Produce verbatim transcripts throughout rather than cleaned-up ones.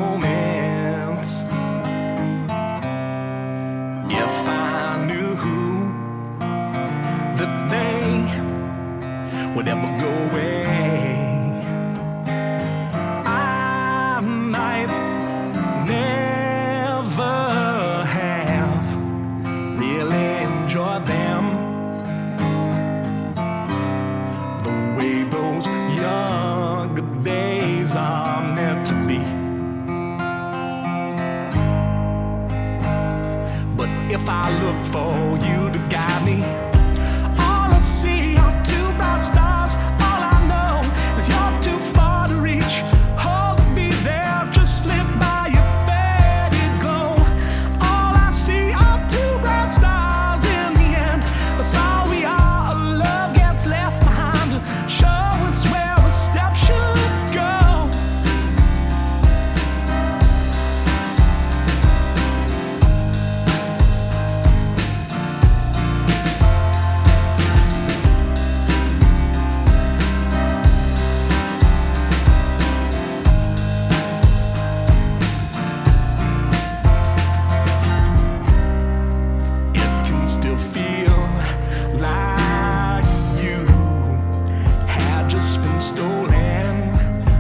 moments. If I knew that they would ever go away, I might never have really enjoyed them the way those younger days are meant to be. But if I look for you to guide me, all I see are two bright stars. All I know is you're too far to reach. Hold me there, just slip by your bed and go. All I see are two bright stars in the end. That's all we are. A love gets left behind to show us where a step should go. Still feel like you had just been stolen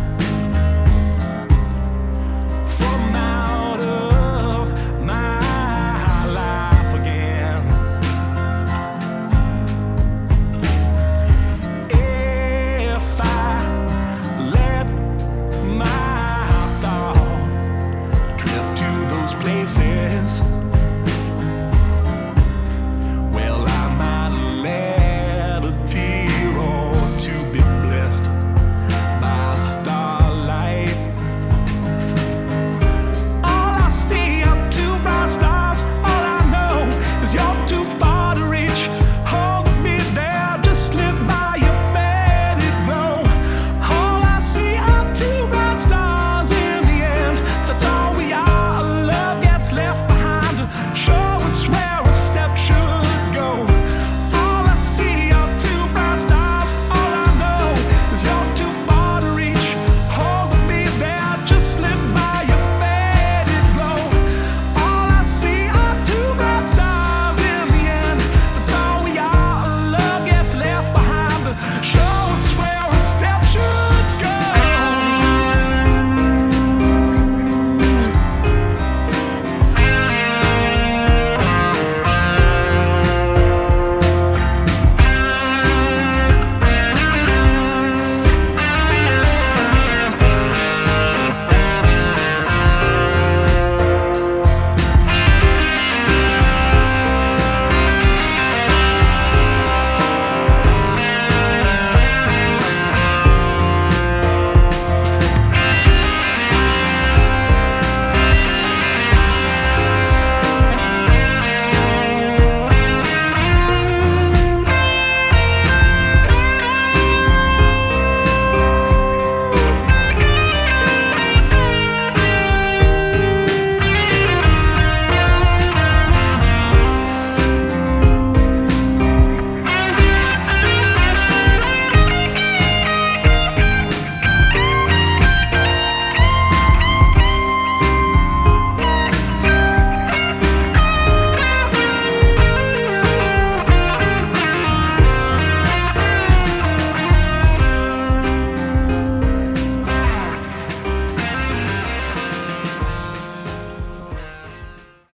from out of my life again. If I let my thought drift to those places